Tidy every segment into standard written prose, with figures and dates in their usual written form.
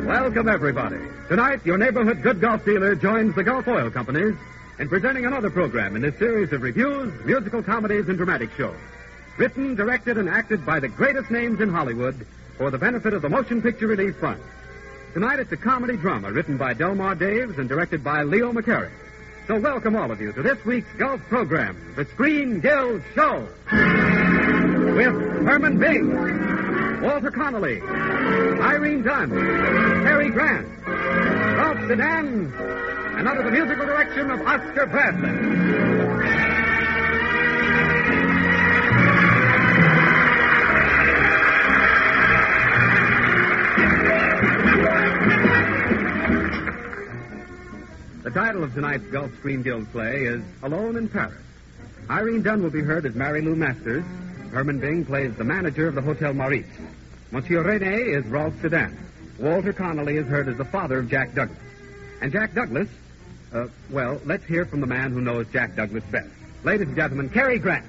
Welcome, everybody. Tonight, your neighborhood good golf dealer joins the Gulf Oil Companies in presenting another program in this series of reviews, musical comedies, and dramatic shows. Written, directed, and acted by the greatest names in Hollywood for the benefit of the Motion Picture Relief Fund. Tonight, it's a comedy drama written by Delmar Daves and directed by Leo McCarey. So welcome all of you to this week's Gulf program, The Screen Guild Show. With Herman Bing, Walter Connolly, Irene Dunn, Cary Grant, Ralph Sedan, and under the musical direction of Oscar Bradley. The title of tonight's Gulf Screen Guild play is Alone in Paris. Irene Dunn will be heard as Mary Lou Masters. Herman Bing plays the manager of the Hotel Maurice. Monsieur René is Rolf Sedan. Walter Connolly is heard as the father of Jack Douglas. And Jack Douglas, well, let's hear from the man who knows Jack Douglas best. Ladies and gentlemen, Cary Grant.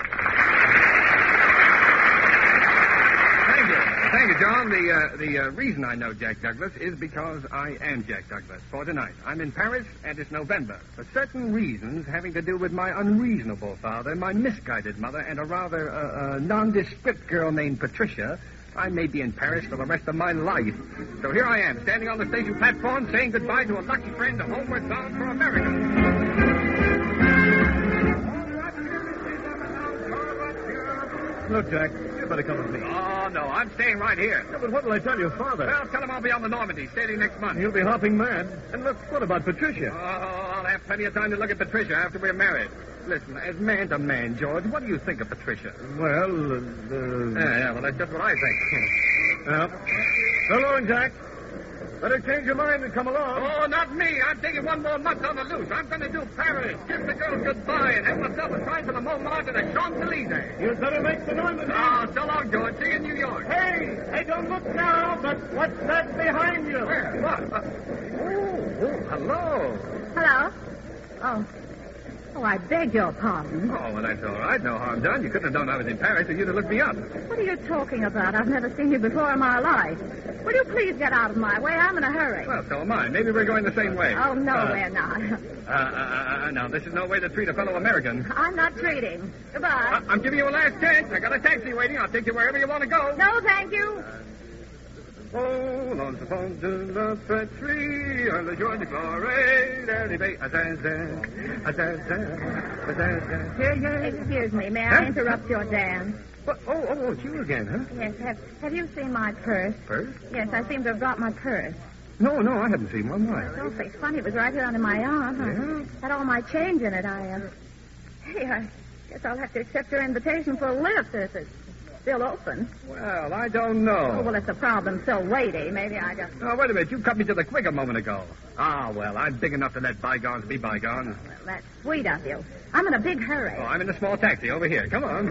Thank you, John. The reason I know Jack Douglas is because I am Jack Douglas for tonight. I'm in Paris, and it's November. For certain reasons having to do with my unreasonable father, my misguided mother, and a rather nondescript girl named Patricia, I may be in Paris for the rest of my life. So here I am, standing on the station platform, saying goodbye to a lucky friend homeward bound for America. Look, Jack, you better come with me. Oh, no, I'm staying right here. Yeah, but what will I tell your father? Well, tell him I'll be on the Normandy, starting next month. He'll be hopping mad. And look, what about Patricia? Oh, I'll have plenty of time to look at Patricia after we're married. Listen, as man to man, George, what do you think of Patricia? Well, well, that's just what I think. So long, Jack. Better change your mind and come along. Oh, not me. I'm taking one more month on the loose. I'm going to do Paris, kiss the girls goodbye, and have myself a try for the Montmartre and the Champs-Elysees. You'd better make the Normandy. Oh, so long, George. See you in New York. Hey, don't look now, but what's that behind you? Where? What? Hello. Hello? Oh, I beg your pardon. Oh, well, that's all right. No harm done. You couldn't have known I was in Paris if you'd have looked me up. What are you talking about? I've never seen you before in my life. Will you please get out of my way? I'm in a hurry. Well, so am I. Maybe we're going the same way. Oh, no, we're not. Now, this is no way to treat a fellow American. I'm not treating. Goodbye. I'm giving you a last chance. I got a taxi waiting. I'll take you wherever you want to go. No, thank you. Oh, on the pont de la patrie, on the joie de gloire, Excuse me, may I interrupt your dance? Oh, it's you again, huh? Yes, have you seen my purse? Purse? Yes, I seem to have got my purse. No, I haven't seen one. Why? Oh, it's funny. It was right here under my arm. Yeah? Had all my change in it. I guess I'll have to accept your invitation for a lift if it's still open. Well, I don't know. Oh, well, if the problem's so weighty, maybe I just... Oh, wait a minute. You cut me to the quick a moment ago. Ah, well, I'm big enough to let bygones be bygones. Well, that's sweet of you. I'm in a big hurry. Oh, I'm in a small taxi over here. Come on.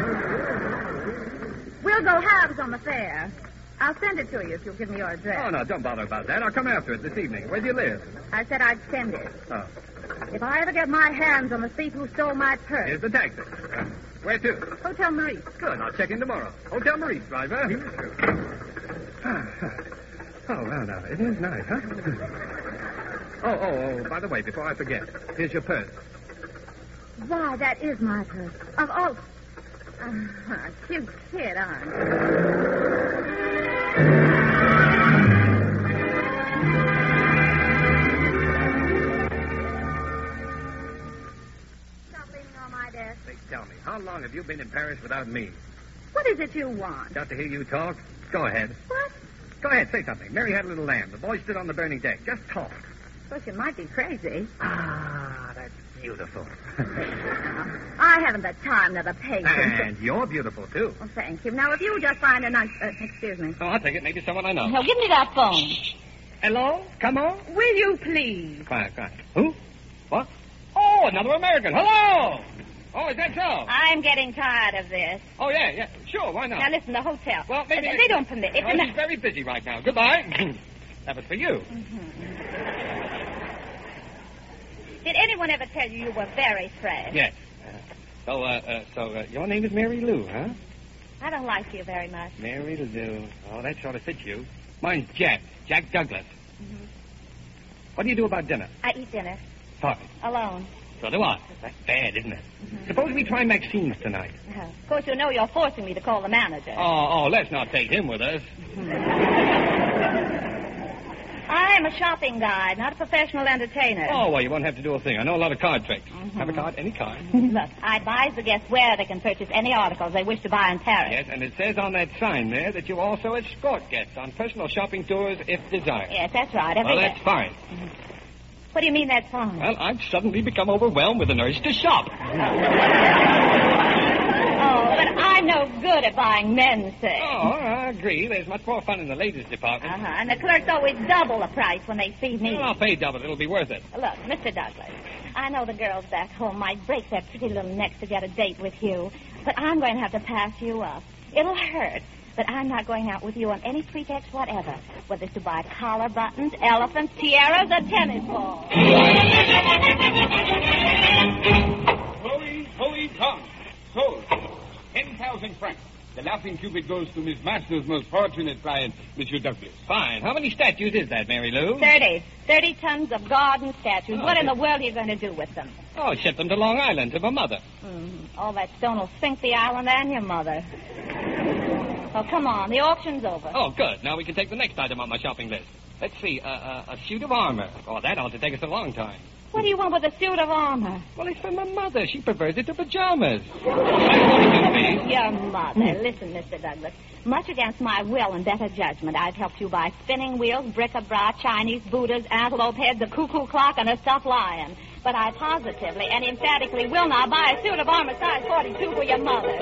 We'll go halves on the fare. I'll send it to you if you'll give me your address. Oh, no, don't bother about that. I'll come after it this evening. Where do you live? I said I'd send it. Oh. If I ever get my hands on the thief who stole my purse... Here's the taxi. Where to? Hotel Maurice. Good. I'll check in tomorrow. Hotel Maurice, driver. Oh, well, now, it is nice, huh? Oh, by the way, before I forget, here's your purse. Why, that is my purse. Of all... cute kid, aren't you? Tell me, how long have you been in Paris without me? What is it you want? Got to hear you talk? Go ahead. What? Go ahead, say something. Mary had a little lamb. The boy stood on the burning deck. Just talk. Well, you might be crazy. Ah, that's beautiful. I haven't the time nor the patience. And you're beautiful, too. Well, thank you. Now, if you just find a nice... excuse me. Oh, I'll take it. Maybe someone I know. Now, give me that phone. Hello? Come on. Will you please? Quiet. Who? What? Oh, another American. Hello! Oh, is that so? I'm getting tired of this. Oh, yeah. Sure, why not? Now, listen, the hotel. Well, maybe... They don't permit... She's very busy right now. Goodbye. That was for you. Mm-hmm. Did anyone ever tell you you were very fresh? Yes. So your name is Mary Lou, huh? I don't like you very much. Mary Lou. Oh, that sort of fits you. Mine's Jack Douglas. Mm-hmm. What do you do about dinner? I eat dinner. Fine. Alone. So do I. That's bad, isn't it? Mm-hmm. Suppose we try Maxine's tonight. Of course, you know you're forcing me to call the manager. Oh, let's not take him with us. I am a shopping guide, not a professional entertainer. Oh, well, you won't have to do a thing. I know a lot of card tricks. Mm-hmm. Have a card? Any card. Look, I advise the guests where they can purchase any articles they wish to buy in Paris. Yes, and it says on that sign there that you also escort guests on personal shopping tours if desired. Yes, that's right. Well, that's fine. Mm-hmm. What do you mean that's fine? Well, I've suddenly become overwhelmed with an urge to shop. Oh, but I'm no good at buying men's things. Oh, I agree. There's much more fun in the ladies' department. And the clerks always double the price when they see me. Well, I'll pay double. It'll be worth it. Look, Mr. Douglas, I know the girls back home might break their pretty little necks to get a date with you, but I'm going to have to pass you up. It'll hurt, but I'm not going out with you on any pretext whatever, whether it's to buy collar buttons, elephants, tiaras, or tennis balls. Holy tongue. Sold. 10,000 francs. The Laughing Cupid goes to Miss Master's most fortunate client, Monsieur Douglas. Fine. How many statues is that, Mary Lou? 30. 30 tons of garden statues. What in the world are you going to do with them? Oh, ship them to Long Island to my mother. All that stone will sink the island and your mother. Oh, come on. The auction's over. Oh, good. Now we can take the next item on my shopping list. Let's see. A suit of armor. Oh, that ought to take us a long time. What do you want with a suit of armor? Well, it's for my mother. She prefers it to pajamas. Your mother. Listen, Mr. Douglas. Much against my will and better judgment, I've helped you buy spinning wheels, bric-a-brac, Chinese Buddhas, antelope heads, a cuckoo clock, and a stuffed lion. But I positively and emphatically will not buy a suit of armor size 42 for your mother.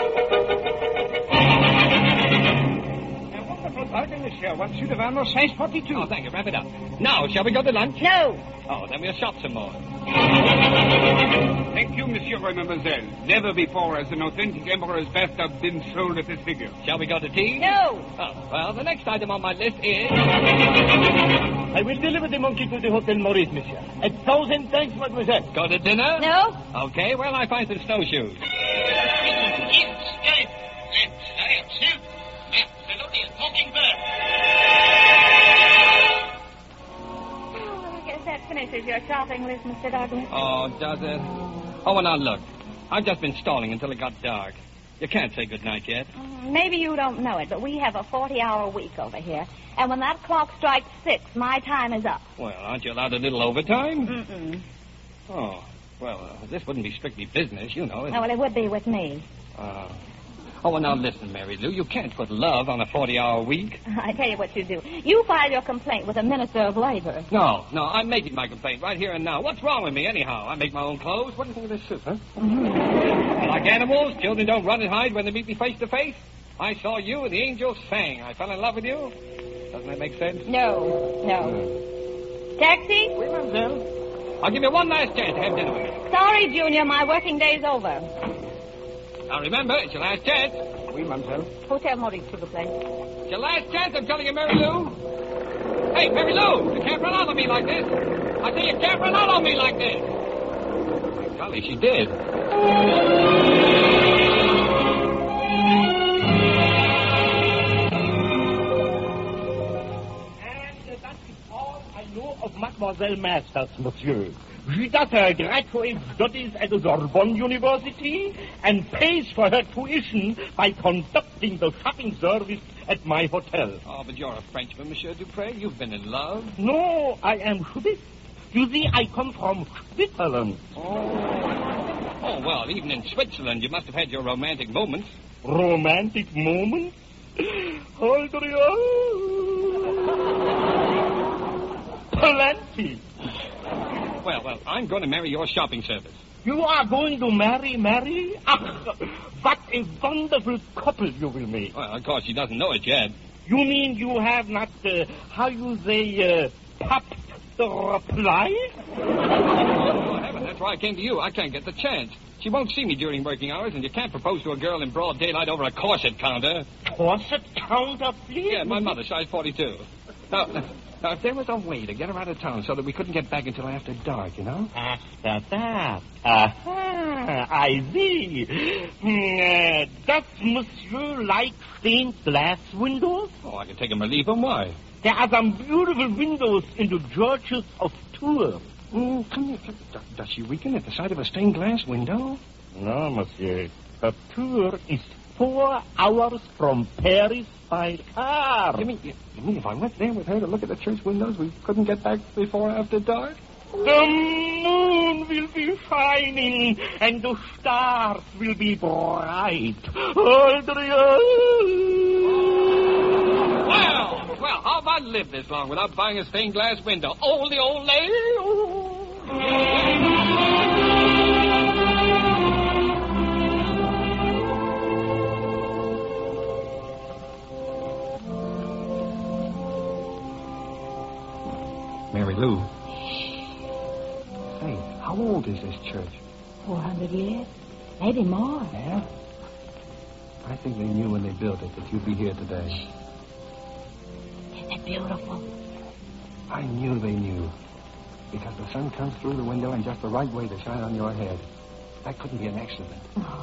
Pardon, monsieur. One suit of armor, size 42. Oh, thank you. Wrap it up. Now, shall we go to lunch? No. Oh, then we'll shop some more. Thank you, monsieur and mademoiselle. Never before has an authentic emperor's bathtub been sold at this figure. Shall we go to tea? No. Oh, well, the next item on my list is... I will deliver the monkey to the Hotel Maurice, monsieur. 1,000 thanks, mademoiselle. Go to dinner? No. Okay, well, I find some snowshoes. That finishes your shopping list, Mr. Douglas. Oh, does it? Oh, well, now, look. I've just been stalling until it got dark. You can't say goodnight yet. Maybe you don't know it, but we have a 40-hour week over here. And when that clock strikes 6, my time is up. Well, aren't you allowed a little overtime? Mm-mm. Oh, well, this wouldn't be strictly business, you know. No, well, it would be with me. Oh, well, now listen, Mary Lou. You can't put love on a 40-hour week. I tell you what you do. You file your complaint with the Minister of Labor. No, I'm making my complaint right here and now. What's wrong with me, anyhow? I make my own clothes. What do you think of this suit, huh? Mm-hmm. Like animals, children don't run and hide when they meet me face to face. I saw you and the angels sang. I fell in love with you. Doesn't that make sense? No. Taxi? Oui, mademoiselle. I'll give you one last chance to have dinner with me. Sorry, Junior. My working day's over. Now, remember, it's your last chance. Oui, mademoiselle. Hotel Maurice, s'il vous plaît. It's your last chance, I'm telling you, Mary Lou. Hey, Mary Lou, you can't run out on me like this. I say you can't run out on me like this. Golly, she did. And that is all I know of Mademoiselle Masters, monsieur. She does her graduate studies at the Sorbonne University and pays for her tuition by conducting the shopping service at my hotel. Oh, but you're a Frenchman, Monsieur Dupré. You've been in love. No, I am Swiss. You see, I come from Switzerland. Oh, well, even in Switzerland, you must have had your romantic moments. Romantic moments? Plenty. Well, I'm going to marry your shopping service. You are going to marry? Ach, what a wonderful couple you will make. Well, of course, she doesn't know it yet. You mean you have not, popped the reply? Oh, heaven, that's why I came to you. I can't get the chance. She won't see me during working hours, and you can't propose to a girl in broad daylight over a corset counter. Corset counter, please? Yeah, my mother, size 42. Now, if there was a way to get her out of town so that we couldn't get back until after dark, you know? After that? Aha, I see. Does monsieur like stained glass windows? Oh, I can take him or leave him. Why? There are some beautiful windows into Georges of Tours. Come here. Does she weaken at the sight of a stained glass window? No, monsieur. Her tour is 4 hours from Paris by car. You mean if I went there with her to look at the church windows, we couldn't get back before after dark? The moon will be shining, and the stars will be bright. Adrian! Well, how about live this long without buying a stained glass window? Ole, ole! Mary Lou. Hey, how old is this church? 400 years. Maybe more. Yeah? I think they knew when they built it that you'd be here today. Isn't it beautiful? I knew they knew. Because the sun comes through the window in just the right way to shine on your head. That couldn't be an accident.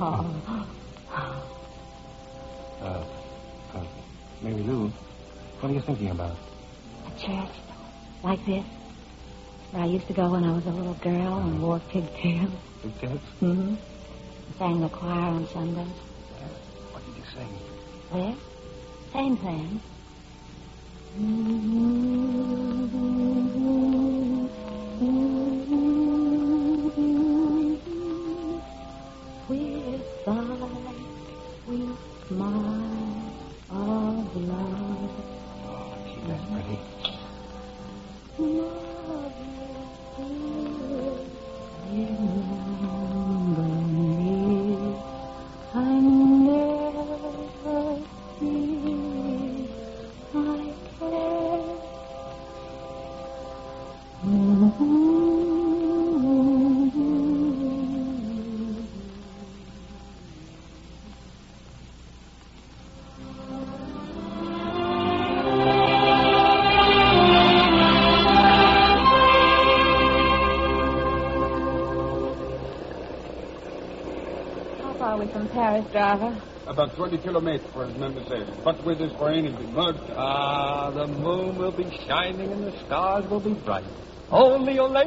Mary Lou, what are you thinking about? A church like this, where I used to go when I was a little girl and wore pigtails. Pigtails? Mm-hmm. Sang the choir on Sundays. What did you sing? There? Same thing. With sight, with smile of love. Oh, gee, that's pretty. From Paris, driver. About 20 kilometers, for his mademoiselle. But with this rain and the mud. The moon will be shining and the stars will be bright. Ole, ole!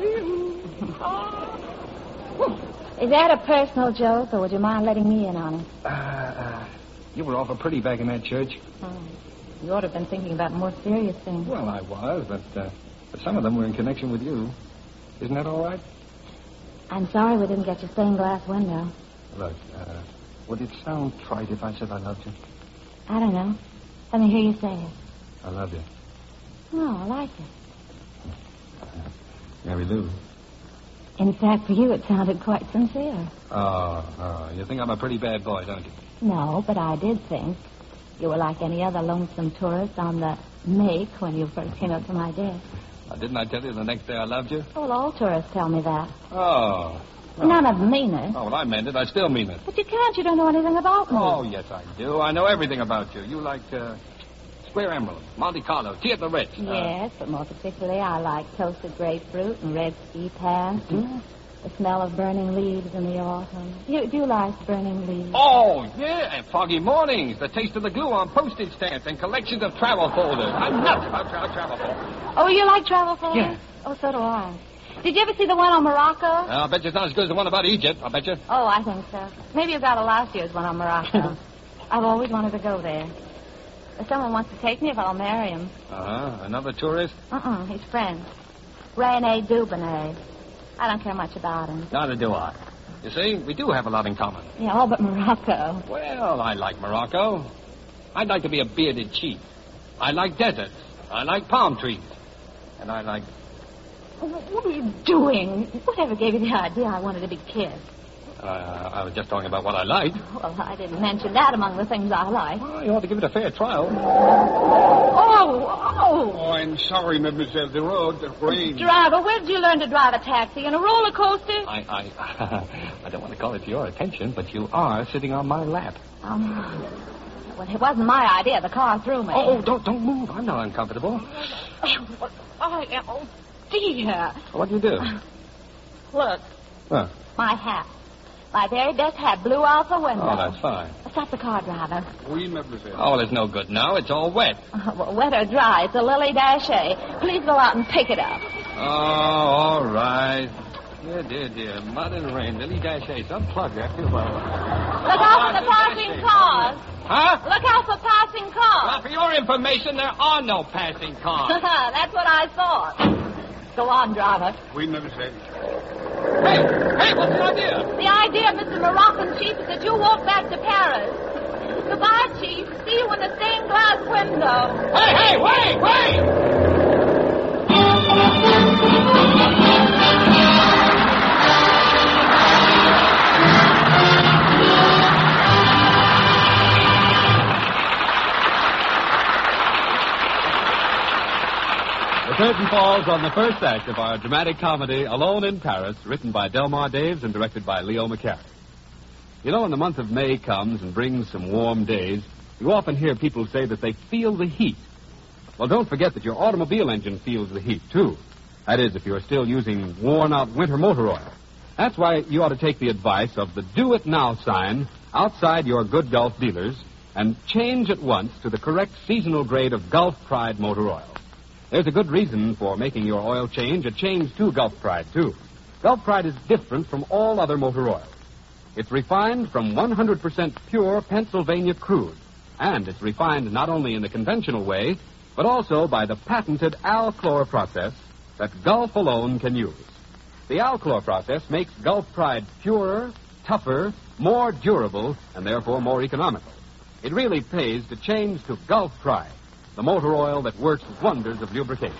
Is that a personal joke, or would you mind letting me in on it? You were awful pretty back in that church. Oh, you ought to have been thinking about more serious things. Well, I was, but some of them were in connection with you. Isn't that all right? I'm sorry we didn't get your stained glass window. Look, would it sound trite if I said I loved you? I don't know. Let me hear you say it. I love you. Oh, I like it. Mary Lou. In fact, for you, it sounded quite sincere. Oh, you think I'm a pretty bad boy, don't you? No, but I did think you were like any other lonesome tourist on the make when you first came up to my desk. Didn't I tell you the next day I loved you? Well, all tourists tell me that. Oh. None of them mean it. Oh, well, I meant it. I still mean it. But you can't. You don't know anything about me. Oh, yes, I do. I know everything about you. You like Square Emerald, Monte Carlo, tea at the Ritz. Yes, but more particularly, I like toasted grapefruit and red ski pants and the smell of burning leaves in the autumn. Do you like burning leaves? Oh, yeah, and foggy mornings, the taste of the glue on postage stamps, and collections of travel folders. I'm nuts about travel folders. Oh, you like travel folders? Yeah. Oh, so do I. Did you ever see the one on Morocco? I bet you it's not as good as the one about Egypt, I bet you. Oh, I think so. Maybe you got a last year's one on Morocco. I've always wanted to go there. If someone wants to take me, if I'll marry him. Another tourist? He's friends. Rene Dubonnet. I don't care much about him. Neither do I. You see, we do have a lot in common. Yeah, all but Morocco. Well, I like Morocco. I'd like to be a bearded chief. I like deserts. I like palm trees. And I like... What are you doing? Whatever gave you the idea I wanted to be kissed? I was just talking about what I liked. Well, I didn't mention that among the things I like. Well, you ought to give it a fair trial. Oh, I'm sorry, mademoiselle. The road, the rain. Driver, where did you learn to drive a taxi? In a roller coaster? I don't want to call it to your attention, but you are sitting on my lap. Well, it wasn't my idea. The car threw me. Oh, don't move. I'm not uncomfortable. Dear. What'd you do? Look. Huh. My hat. My very best hat blew out the window. Oh, that's fine. Stop the car, driver. Oui, mademoiselle. Oh, well, it's no good now. It's all wet. Well, wet or dry, it's a Lily Dache. Please go out and pick it up. Oh, all right. Dear. Mud and rain. Lily Dache. Unplug after a while. Look out for the passing cars. Huh? Look out for passing cars. Well, for your information, there are no passing cars. That's what I thought. Go on, driver. Oui, mademoiselle. Hey, what's the idea? The idea, Mr. Moroccan Chief, is that you walk back to Paris. Goodbye, Chief. See you in the stained glass window. Hey, wait! The curtain falls on the first act of our dramatic comedy, Alone in Paris, written by Delmar Daves and directed by Leo McCarey. You know, when the month of May comes and brings some warm days, you often hear people say that they feel the heat. Well, don't forget that your automobile engine feels the heat, too. That is, if you're still using worn-out winter motor oil. That's why you ought to take the advice of the Do It Now sign outside your Good Gulf dealers and change at once to the correct seasonal grade of Gulf Pride motor oil. There's a good reason for making your oil change a change to Gulf Pride, too. Gulf Pride is different from all other motor oils. It's refined from 100% pure Pennsylvania crude. And it's refined not only in the conventional way, but also by the patented Alchlor process that Gulf alone can use. The Alchlor process makes Gulf Pride purer, tougher, more durable, and therefore more economical. It really pays to change to Gulf Pride, the motor oil that works wonders of lubrication.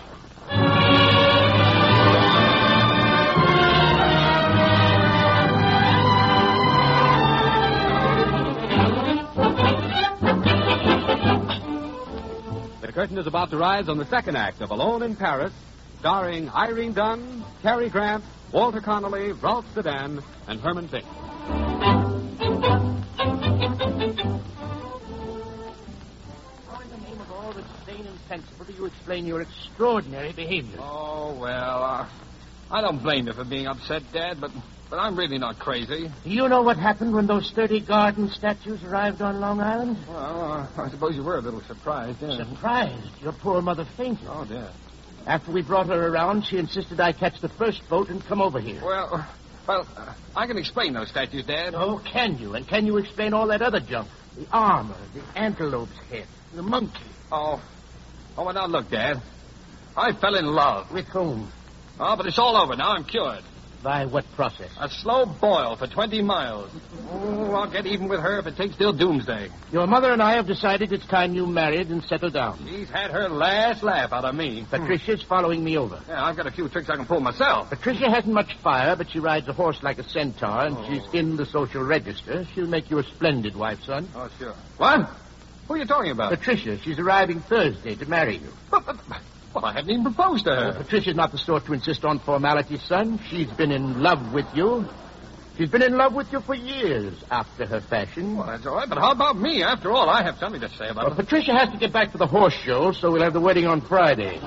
The curtain is about to rise on the second act of Alone in Paris, starring Irene Dunn, Cary Grant, Walter Connolly, Ralph Sedan, and Herman Pink. Sensible do you explain your extraordinary behavior? Oh, well, I don't blame you for being upset, Dad, but I'm really not crazy. Do you know what happened when those 30 garden statues arrived on Long Island? Well, I suppose you were a little surprised, yeah. Surprised? Your poor mother fainted. Oh, Dad. After we brought her around, she insisted I catch the first boat and come over here. Well, I can explain those statues, Dad. Oh, can you? And can you explain all that other junk? The armor, the antelope's head, the monkey. Oh, well, now look, Dad. I fell in love. With whom? Oh, but it's all over now. I'm cured. By what process? A slow boil for 20 miles. Oh, I'll get even with her if it takes till doomsday. Your mother and I have decided it's time you married and settled down. She's had her last laugh out of me. Patricia's following me over. Yeah, I've got a few tricks I can pull myself. Patricia hasn't much fire, but she rides a horse like a centaur, and she's in the social register. She'll make you a splendid wife, son. Oh, sure. What? Who are you talking about? Patricia. She's arriving Thursday to marry you. Well, I haven't even proposed to her. Patricia's not the sort to insist on formalities, son. She's been in love with you. She's been in love with you for years, after her fashion. Well, that's all right, but how about me? After all, I have something to say about it. Patricia has to get back for the horse show, so we'll have the wedding on Friday.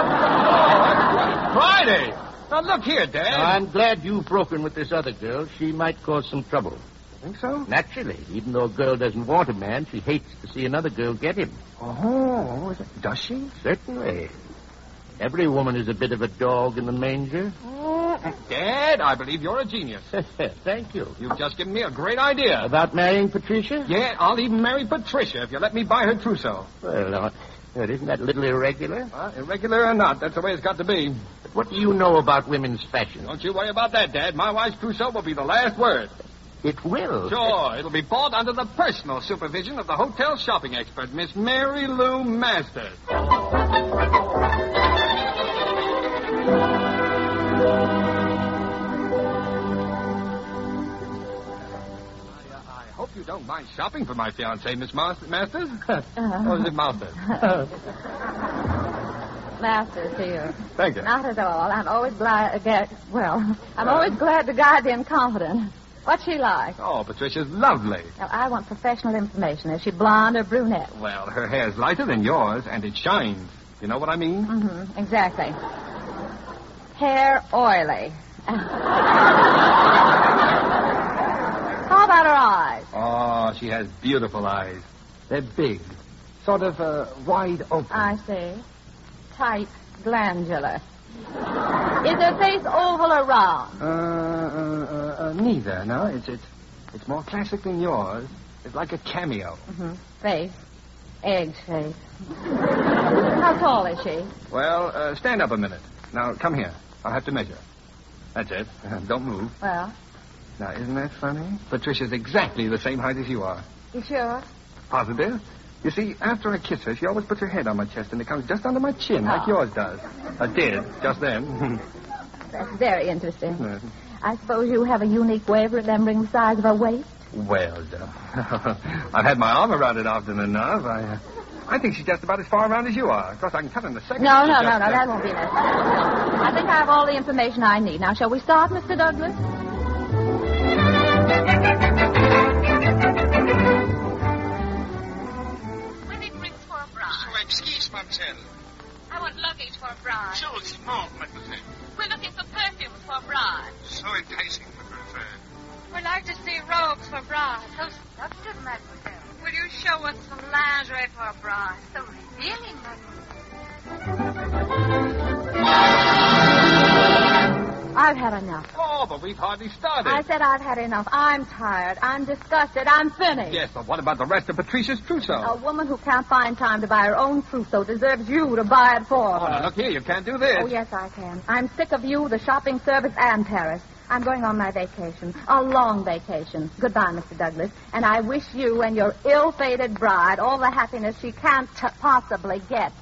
Friday? Now, look here, Dad. I'm glad you've broken with this other girl. She might cause some trouble. Think so? Naturally. Even though a girl doesn't want a man, she hates to see another girl get him. Oh, does she? Certainly. Every woman is a bit of a dog in the manger. Dad, I believe you're a genius. Thank you. You've just given me a great idea. About marrying Patricia? Yeah, I'll even marry Patricia if you let me buy her trousseau. Well, isn't that a little irregular? Irregular or not, that's the way it's got to be. But what do you know about women's fashion? Don't you worry about that, Dad. My wife's trousseau will be the last word. It will? Sure. It'll be bought under the personal supervision of the hotel shopping expert, Miss Mary Lou Masters. I hope you don't mind shopping for my fiancée, Miss Masters. Or is it Masters? Masters here. Thank you. Not at all. I'm always glad to guide the incompetent. What's she like? Oh, Patricia's lovely. Now, I want professional information. Is she blonde or brunette? Well, her hair's lighter than yours, and it shines. You know what I mean? Mm-hmm. Exactly. Hair oily. about her eyes? Oh, she has beautiful eyes. They're big, sort of wide open. I see. Tight, glandular. Is her face oval or round? Neither. No, it's more classic than yours. It's like a cameo. Mm-hmm. Face, egg face. How tall is she? Well, stand up a minute. Now, come here. I'll have to measure. That's it. Don't move. Well, Now, isn't that funny? Patricia's exactly the same height as you are. you sure? Positive? You see, after I kiss her, she always puts her head on my chest, and it comes just under my chin, like yours does. Did, just then. That's very interesting. Yes. I suppose you have a unique way of remembering the size of her waist? Well, I've had my arm around it often enough. I think she's just about as far around as you are. Of course, I can cut in a second. No, that won't be necessary. I think I have all the information I need. Now, shall we start, Mr. Douglas? Excuse, mademoiselle. I want luggage for a bride. Chose more, mademoiselle. We're looking for perfumes for a bride. So enticing, mademoiselle. We'd like to see robes for brides. So seductive, mademoiselle. Will you show us some lingerie for a bride? So revealing, I've had enough. Oh, but we've hardly started. I said I've had enough. I'm tired. I'm disgusted. I'm finished. Yes, but what about the rest of Patricia's trousseau? A woman who can't find time to buy her own trousseau deserves you to buy it for her. Oh, now, look here. You can't do this. Oh, yes, I can. I'm sick of you, the shopping service, and Paris. I'm going on my vacation, a long vacation. Goodbye, Mr. Douglas. And I wish you and your ill-fated bride all the happiness she can't possibly get.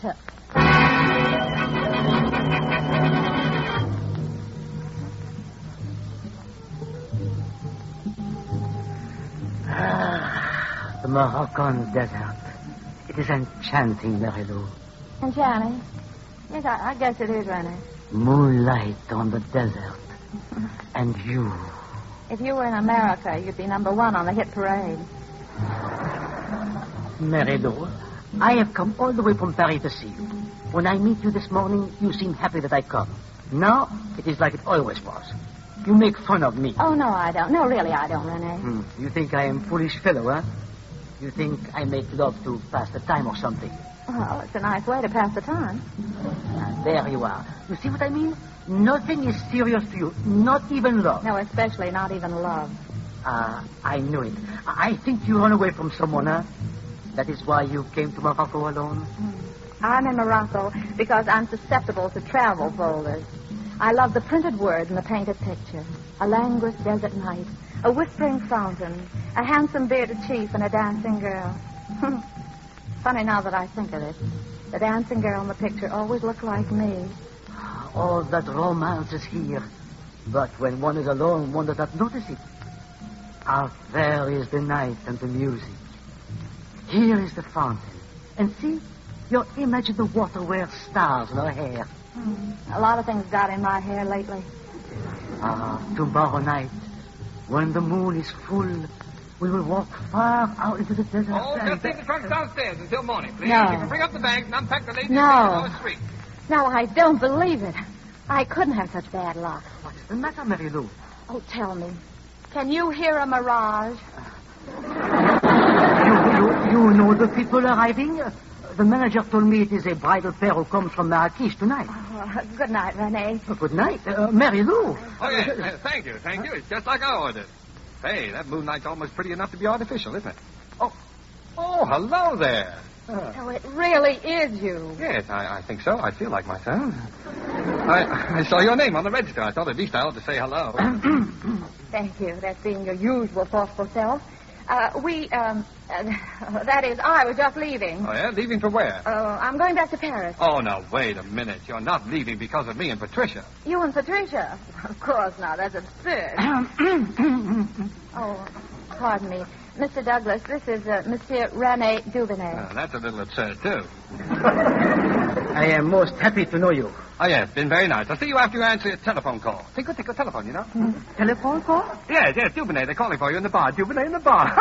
The Moroccan desert. It is enchanting, Marilou. Enchanting? Yes, I guess it is, Rene. Moonlight on the desert. And you. If you were in America, you'd be number one on the hit parade. Marilou, I have come all the way from Paris to see you. When I meet you this morning, you seem happy that I come. Now, it is like it always was. You make fun of me. Oh, no, I don't. No, really, I don't, Rene. You think I am foolish fellow, huh? You think I make love to pass the time or something? Well, it's a nice way to pass the time. There you are. You see what I mean? Nothing is serious to you. Not even love. No, especially not even love. I knew it. I think you run away from someone, huh? That is why you came to Morocco alone? I'm in Morocco because I'm susceptible to travel folders. I love the printed word and the painted picture. A languorous desert night, a whispering fountain, a handsome bearded chief, and a dancing girl. Funny now that I think of it. The dancing girl in the picture always looked like me. All that romance is here. But when one is alone, one does not notice it. How fair is the night and the music. Here is the fountain. And see, your image in the water wears stars in her hair. A lot of things got in my hair lately. Tomorrow night, when the moon is full, we will walk far out into the desert. Oh, just leave the trunk downstairs until morning, please. No. You can bring up the bags and unpack the ladies' No. on the street. No, I don't believe it. I couldn't have such bad luck. What's the matter, Marilou? Oh, tell me. Can you hear a mirage? You know the people arriving? The manager told me it is a bridal pair who comes from Marrakech tonight. Oh, good night, Rene. Good night. Marilou. Oh, yes. Thank you. It's just like I ordered. Hey, that moonlight's almost pretty enough to be artificial, isn't it? Oh, hello there. Oh, it really is you. Yes, I think so. I feel like myself. I saw your name on the register. I thought at least I ought to say hello. Thank you. That's being your usual thoughtful self. That is, I was just leaving. Oh, yeah? Leaving for where? I'm going back to Paris. Oh, now, wait a minute. You're not leaving because of me and Patricia. You and Patricia? Of course not. That's absurd. Oh, pardon me. Mr. Douglas, this is Monsieur Rene Duvenet. That's a little absurd, too. I am most happy to know you. Oh, yes, been very nice. I'll see you after you answer your telephone call. Take a telephone, you know? Telephone call? Yes, Duvenet. They're calling for you in the bar. Duvenet in the bar.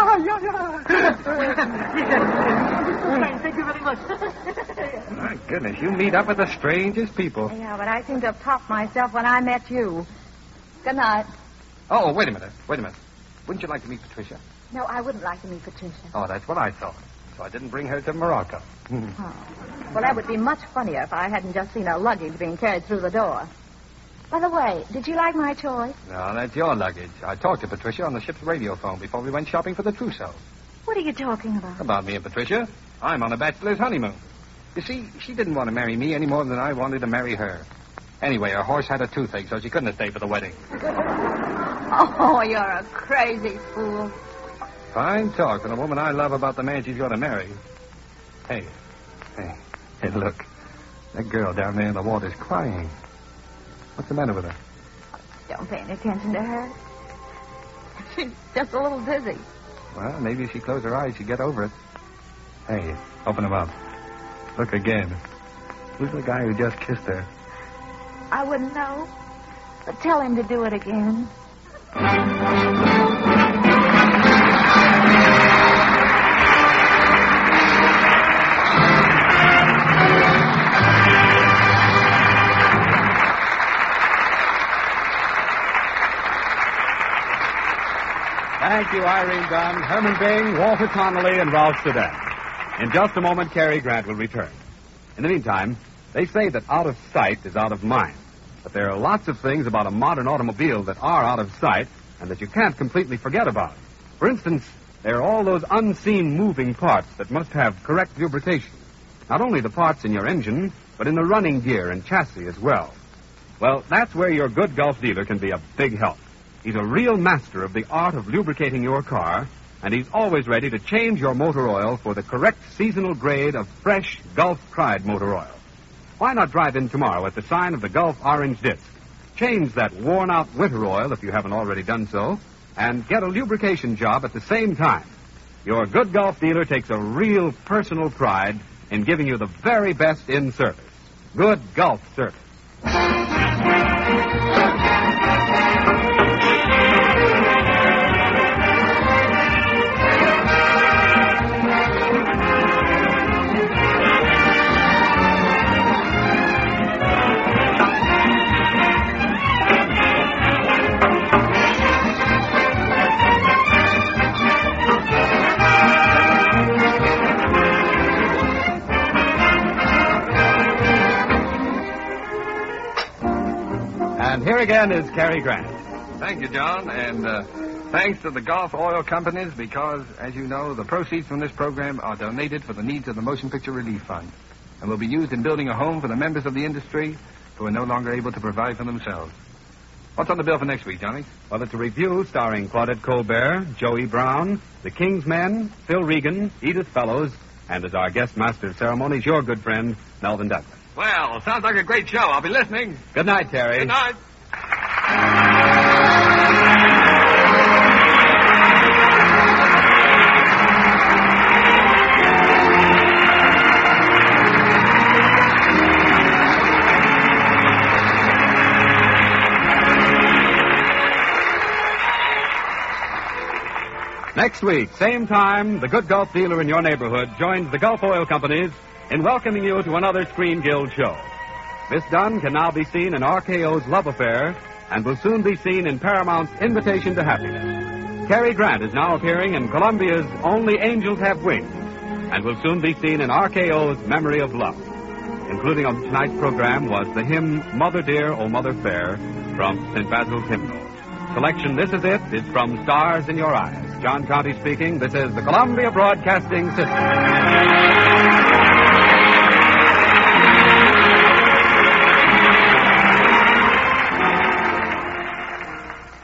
Thank you very much. My goodness, you meet up with the strangest people. Yeah, but I seem to have topped myself when I met you. Good night. Oh, wait a minute. Wouldn't you like to meet Patricia? No, I wouldn't like to meet Patricia. Oh, that's what I thought. So I didn't bring her to Morocco. Oh. Well, that would be much funnier if I hadn't just seen her luggage being carried through the door. By the way, did you like my choice? No, that's your luggage. I talked to Patricia on the ship's radio phone before we went shopping for the trousseau. What are you talking about? About me and Patricia. I'm on a bachelor's honeymoon. You see, she didn't want to marry me any more than I wanted to marry her. Anyway, her horse had a toothache, so she couldn't have stayed for the wedding. Oh, you're a crazy fool. Fine talk from the woman I love about the man she's going to marry. Hey, look. That girl down there in the water's crying. What's the matter with her? Don't pay any attention to her. She's just a little dizzy. Well, maybe if she closed her eyes, she'd get over it. Hey, open them up. Look again. Who's the guy who just kissed her? I wouldn't know. But tell him to do it again. Thank you, Irene Dunn, Herman Bing, Walter Connolly, and Ralph Sedan. In just a moment, Cary Grant will return. In the meantime, they say that out of sight is out of mind. But there are lots of things about a modern automobile that are out of sight and that you can't completely forget about. For instance, there are all those unseen moving parts that must have correct lubrication. Not only the parts in your engine, but in the running gear and chassis as well. Well, that's where your good Gulf dealer can be a big help. He's a real master of the art of lubricating your car, and he's always ready to change your motor oil for the correct seasonal grade of fresh Gulf Pride motor oil. Why not drive in tomorrow at the sign of the Gulf Orange Disc? Change that worn-out winter oil if you haven't already done so, and get a lubrication job at the same time. Your good Gulf dealer takes a real personal pride in giving you the very best in service. Good Gulf service. And here again is Cary Grant. Thank you, John, and thanks to the Gulf Oil Companies because, as you know, the proceeds from this program are donated for the needs of the Motion Picture Relief Fund and will be used in building a home for the members of the industry who are no longer able to provide for themselves. What's on the bill for next week, Johnny? Well, it's a review starring Claudette Colbert, Joey Brown, the King's Men, Phil Regan, Edith Fellows, and as our guest master of ceremonies, your good friend, Melvin Douglas. Well, sounds like a great show. I'll be listening. Good night, Terry. Good night. Next week, same time, the good Gulf dealer in your neighborhood joins the Gulf Oil Companies in welcoming you to another Screen Guild show. Miss Dunn can now be seen in RKO's Love Affair and will soon be seen in Paramount's Invitation to Happiness. Cary Grant is now appearing in Columbia's Only Angels Have Wings and will soon be seen in RKO's Memory of Love. Including on tonight's program was the hymn Mother Dear, O Mother Fair from St. Basil's Hymnal. Selection This Is It is from Stars in Your Eyes. John Conte speaking. This is the Columbia Broadcasting System.